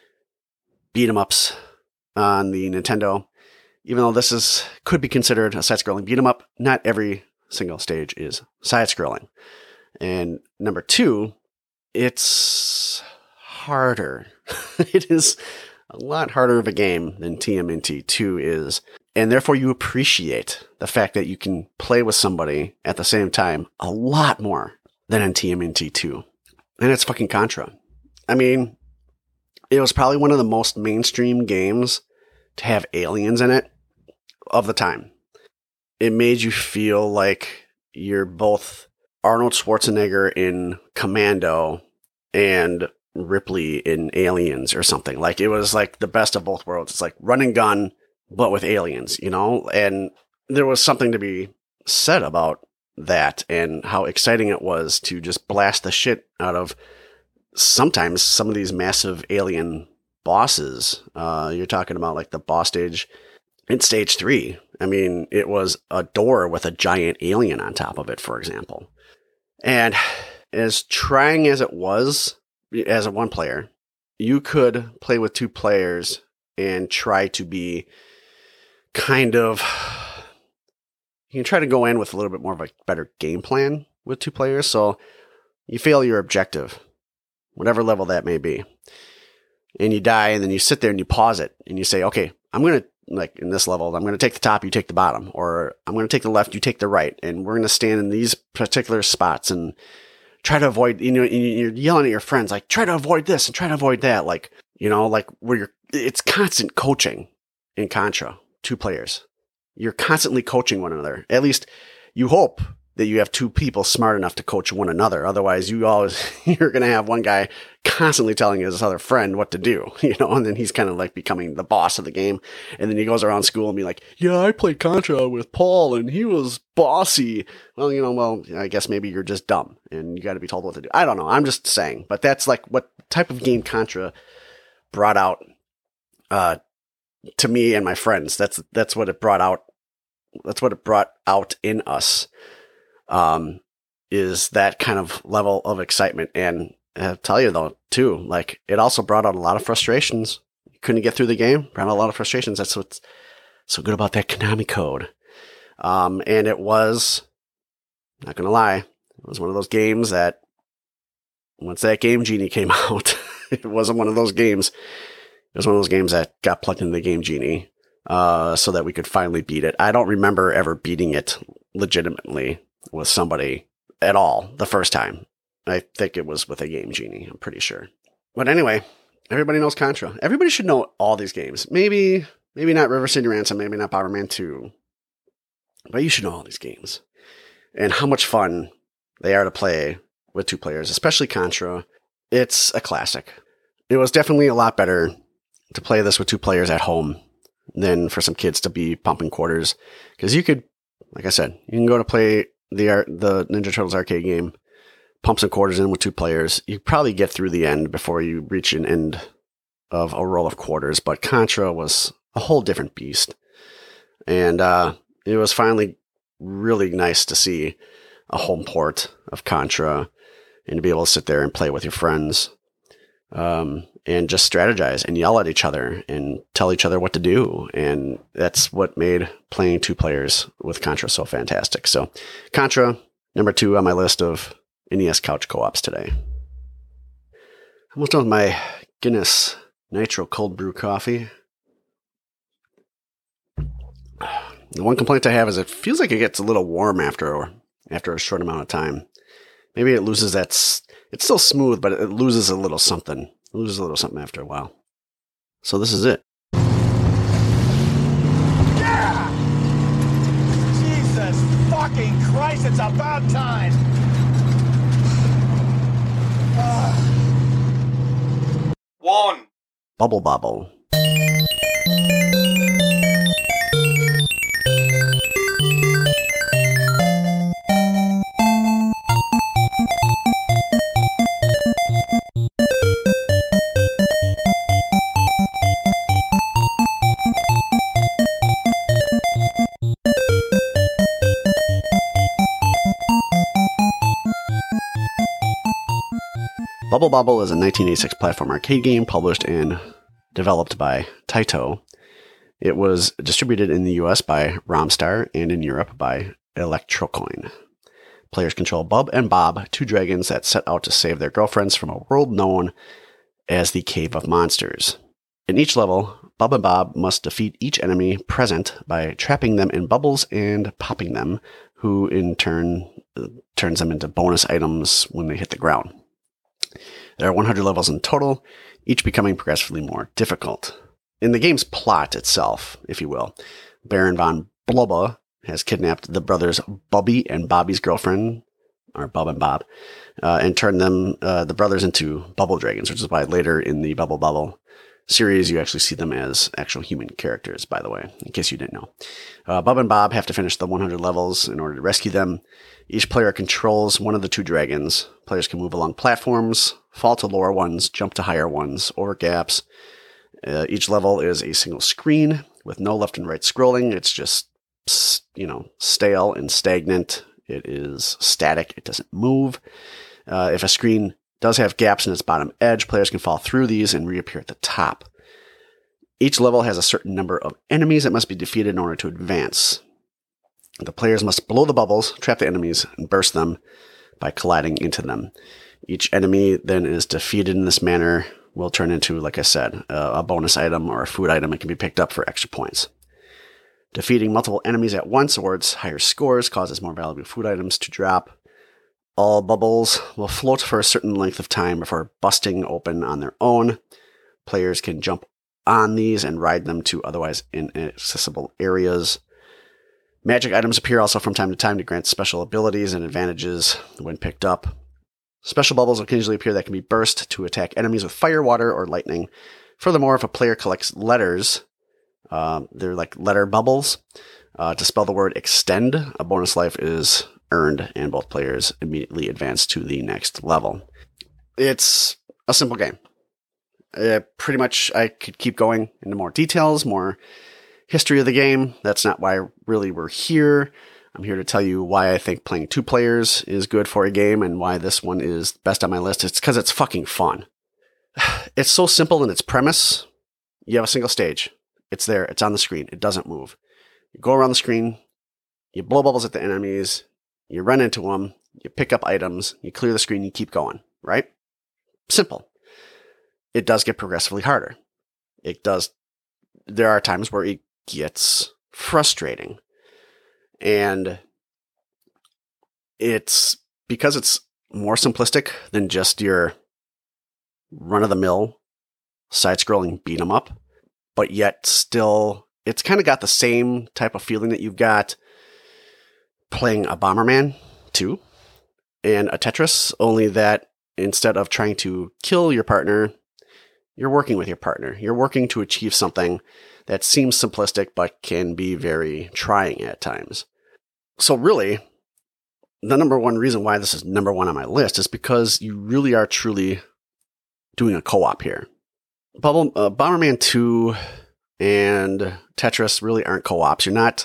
beat-em-ups on the Nintendo, even though this is could be considered a side-scrolling beat-em-up, not every single stage is side-scrolling. And number two, it's harder. It is a lot harder of a game than T M N T two is. And therefore you appreciate the fact that you can play with somebody at the same time a lot more than in T M N T two. And it's fucking Contra. I mean, it was probably one of the most mainstream games to have aliens in it of the time. It made you feel like you're both Arnold Schwarzenegger in Commando and Ripley in Aliens or something. Like, it was like the best of both worlds. It's like run and gun, but with aliens, you know? And there was something to be said about that and how exciting it was to just blast the shit out of sometimes some of these massive alien bosses. Uh, you're talking about like the boss stage in stage three. I mean, it was a door with a giant alien on top of it, for example. And as trying as it was as a one player, you could play with two players and try to be kind of, you can try to go in with a little bit more of a better game plan with two players. So you fail your objective, whatever level that may be, and you die, and then you sit there and you pause it and you say, okay, I'm going to, like in this level, I'm going to take the top, you take the bottom, or I'm going to take the left, you take the right. And we're going to stand in these particular spots and try to avoid, you know, you're yelling at your friends, like, try to avoid this and try to avoid that. Like, you know, like where you're, it's constant coaching in Contra, two players. You're constantly coaching one another. At least you hope that you have two people smart enough to coach one another. Otherwise, you always, you're going to have one guy constantly telling his other friend what to do, you know, and then he's kind of like becoming the boss of the game. And then he goes around school and be like, yeah, I played Contra with Paul and he was bossy. Well, you know, well, I guess maybe you're just dumb and you got to be told what to do. I don't know. I'm just saying, but that's like what type of game Contra brought out, uh, to me and my friends. That's, that's what it brought out. That's what it brought out in us. Um, is that kind of level of excitement. And I'll tell you though, too, like it also brought out a lot of frustrations. You couldn't get through the game, brought out a lot of frustrations. That's what's so good about that Konami code. Um, and it was, not gonna lie, it was one of those games that once that Game Genie came out, it wasn't one of those games. It was one of those games that got plugged into the Game Genie, uh, so that we could finally beat it. I don't remember ever beating it legitimately with somebody at all the first time. I think it was with a Game Genie, I'm pretty sure. But anyway, everybody knows Contra. Everybody should know all these games. Maybe, maybe not River City Ransom, maybe not Bomberman two, but you should know all these games. and how much fun they are to play with two players, especially Contra. It's a classic. It was definitely a lot better to play this with two players at home than for some kids to be pumping quarters. Because you could, like I said, you can go to play the ar- the Ninja Turtles arcade game, pump some quarters in with two players. You probably get through the end before you reach an end of a roll of quarters. But Contra was a whole different beast. And uh, it was finally really nice to see a home port of Contra and to be able to sit there and play with your friends. Um, and just strategize and yell at each other and tell each other what to do. And that's what made playing two players with Contra so fantastic. So Contra, number two on my list of N E S couch co-ops today. Almost done with my Guinness Nitro cold brew coffee. The one complaint I have is it feels like it gets a little warm after, after a short amount of time. Maybe it loses that, s- it's still smooth, but it loses a little something. It loses a little something after a while. So this is it. Yeah! Jesus fucking Christ, it's about time! Uh. One. Bubble Bobble. Bubble Bobble is a nineteen eighty-six platform arcade game published and developed by Taito. It was distributed in the U S by Romstar and in Europe by Electrocoin. Players control Bub and Bob, two dragons that set out to save their girlfriends from a world known as the Cave of Monsters. In each level, Bub and Bob must defeat each enemy present by trapping them in bubbles and popping them, who in turn uh, turns them into bonus items when they hit the ground. There are one hundred levels in total, each becoming progressively more difficult. In the game's plot itself, if you will, Baron von Blubba has kidnapped the brothers Bubby and Bobby's girlfriend, or Bub and Bob, uh, and turned them, uh, the brothers, into bubble dragons, which is why later in the Bubble Bubble series you actually see them as actual human characters, by the way, in case you didn't know. Uh, Bub and Bob have to finish the one hundred levels in order to rescue them. Each player controls one of the two dragons. Players can move along platforms, fall to lower ones, jump to higher ones, over gaps. Uh, each level is a single screen with no left and right scrolling. It's just, you know, stale and stagnant. It is static. It doesn't move. Uh, if a screen does have gaps in its bottom edge, players can fall through these and reappear at the top. Each level has a certain number of enemies that must be defeated in order to advance. The players must blow the bubbles, trap the enemies, and burst them by colliding into them. Each enemy then is defeated in this manner will turn into, like I said, a bonus item or a food item that can be picked up for extra points. Defeating multiple enemies at once awards higher scores, causes more valuable food items to drop. All bubbles will float for a certain length of time before busting open on their own. Players can jump on these and ride them to otherwise inaccessible areas. Magic items appear also from time to time to grant special abilities and advantages when picked up. Special bubbles occasionally appear that can be burst to attack enemies with fire, water, or lightning. Furthermore, if a player collects letters, uh, they're like letter bubbles, uh, to spell the word extend, a bonus life is earned, and both players immediately advance to the next level. It's a simple game. Uh, pretty much, I could keep going into more details, more history of the game. That's not why really we're here. I'm here to tell you why I think playing two players is good for a game and why this one is best on my list. It's because it's fucking fun. It's so simple in its premise. You have a single stage. It's there. It's on the screen. It doesn't move. You go around the screen. You blow bubbles at the enemies. You run into them. You pick up items. You clear the screen. You keep going. Right? Simple. It does get progressively harder. It does. There are times where it gets frustrating. And it's because it's more simplistic than just your run-of-the-mill side-scrolling beat-em-up, but yet still, it's kind of got the same type of feeling that you've got playing a Bomberman two and a Tetris, only that instead of trying to kill your partner, you're working with your partner. You're working to achieve something that seems simplistic but can be very trying at times. So really, the number one reason why this is number one on my list is because you really are truly doing a co-op here. Bubble, uh, Bomberman two and Tetris really aren't co-ops. You're not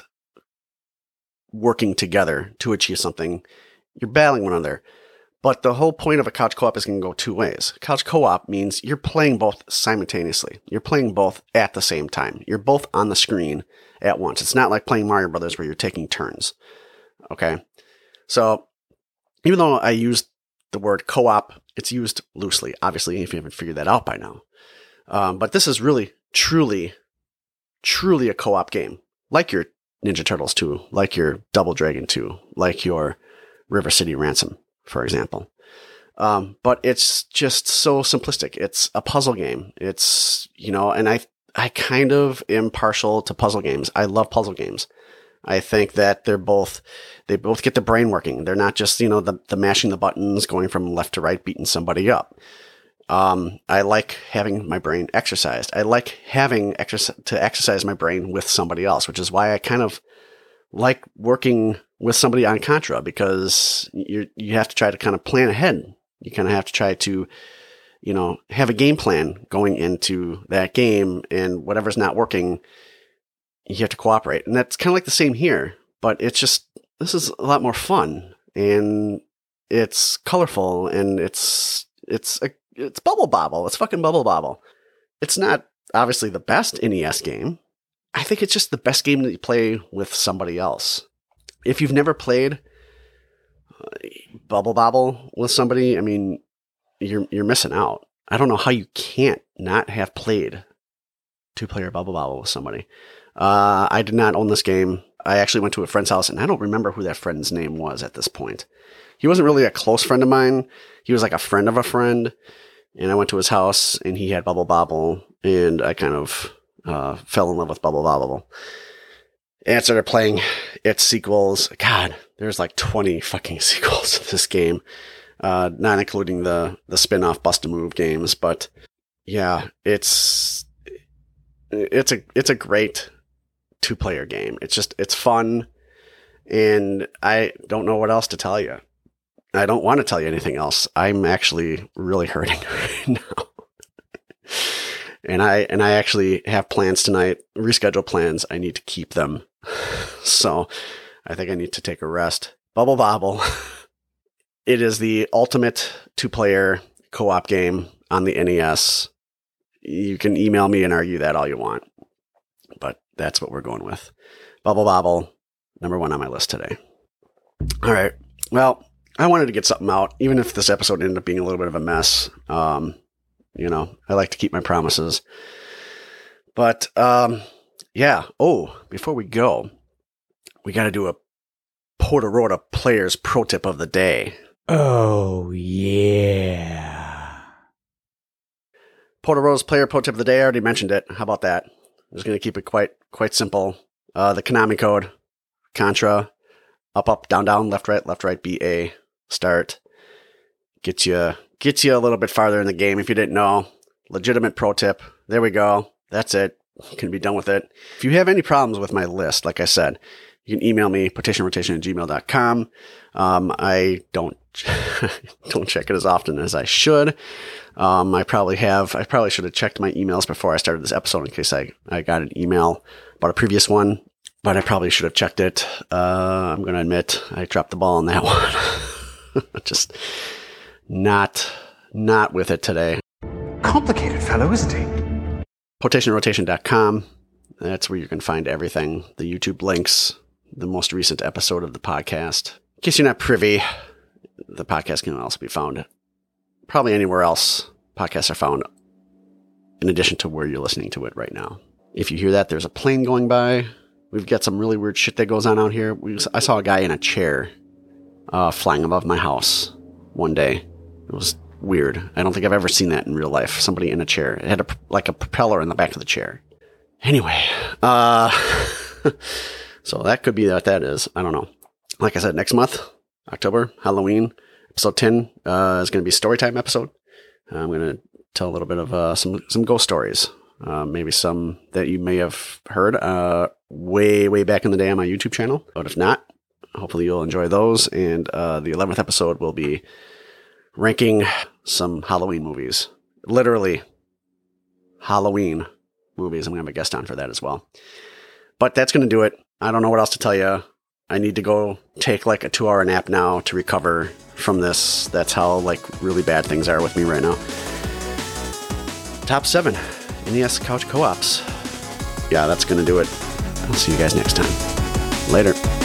working together to achieve something. You're battling one another. But the whole point of a couch co-op is going to go two ways. Couch co-op means you're playing both simultaneously. You're playing both at the same time. You're both on the screen at once. It's not like playing Mario Brothers where you're taking turns. Okay? So, even though I used the word co-op, it's used loosely, obviously, if you haven't figured that out by now. Um, but this is really, truly, truly a co-op game. Like your Ninja Turtles two, like your Double Dragon two, like your River City Ransom, for example. Um, but it's just so simplistic. It's a puzzle game. It's, you know, and I, I kind of am partial to puzzle games. I love puzzle games. I think that they're both, they both get the brain working. They're not just, you know, the, the mashing the buttons, going from left to right, beating somebody up. Um, I like having my brain exercised. I like having exercise to exercise my brain with somebody else, which is why I kind of like working with somebody on Contra, because you you have to try to kind of plan ahead. You kind of have to try to, you know, have a game plan going into that game, and whatever's not working, you have to cooperate. And that's kind of like the same here, but it's just, this is a lot more fun, and it's colorful, and it's, it's a, it's Bubble Bobble. It's fucking Bubble Bobble. It's not obviously the best N E S game. I think it's just the best game that you play with somebody else. If you've never played uh, Bubble Bobble with somebody, I mean, you're you're missing out. I don't know how you can't not have played two-player Bubble Bobble with somebody. Uh, I did not own this game. I actually went to a friend's house, and I don't remember who that friend's name was at this point. He wasn't really a close friend of mine. He was like a friend of a friend, and I went to his house, and he had Bubble Bobble, and I kind of uh, fell in love with Bubble Bobble. And I started playing its sequels. God, there's like twenty fucking sequels to this game, uh, not including the the spin-off Bust-A-Move games. But yeah, it's it's a it's a great two-player game. It's just it's fun, and I don't know what else to tell you. I don't want to tell you anything else. I'm actually really hurting right now. And I and I actually have plans tonight, reschedule plans. I need to keep them. So I think I need to take a rest. Bubble Bobble. It is the ultimate two-player co-op game on the N E S. You can email me and argue that all you want, but that's what we're going with. Bubble Bobble, number one on my list today. All right. Well, I wanted to get something out, even if this episode ended up being a little bit of a mess. Um, you know, I like to keep my promises. But, um, yeah. Oh, before we go, we got to do a Porta-Rota Players Pro Tip of the Day. Oh, yeah. Porta-Rota's Player Pro Tip of the Day, I already mentioned it. How about that? I'm just going to keep it quite quite simple. Uh, the Konami code, Contra, up, up, down, down, left, right, left, right, B, A, start. Gets you, gets you a little bit farther in the game if you didn't know. Legitimate pro tip. There we go. That's it. You can be done with it. If you have any problems with my list, like I said, you can email me, potationrotation at gmail dot com. Um, I don't, don't check it as often as I should. Um, I probably have, I probably should have checked my emails before I started this episode in case I, I got an email about a previous one, but I probably should have checked it. Uh, I'm going to admit I dropped the ball on that one. Just not, not with it today. Complicated fellow, isn't he? potation rotation dot com. That's where you can find everything. The YouTube links, the most recent episode of the podcast. In case you're not privy, the podcast can also be found probably anywhere else podcasts are found, in addition to where you're listening to it right now. If you hear that, there's a plane going by. We've got some really weird shit that goes on out here. We, I saw a guy in a chair uh, flying above my house one day. It was weird. I don't think I've ever seen that in real life. Somebody in a chair. It had a, like a propeller in the back of the chair. Anyway, uh, so that could be what that is. I don't know. like I said, next month, October, Halloween, episode ten uh, is going to be a story time episode. I'm going to tell a little bit of uh, some some ghost stories, uh, maybe some that you may have heard uh, way, way back in the day on my YouTube channel. But if not, hopefully you'll enjoy those. And uh, the eleventh episode will be ranking some Halloween movies. Literally Halloween movies. I'm going to have a guest on for that as well. But that's going to do it. I don't know what else to tell you. I need to go take like a two hour nap now to recover from this. That's how like really bad things are with me right now. Top seven N E S Couch Co-ops. Yeah, that's going to do it. I'll see you guys next time. Later.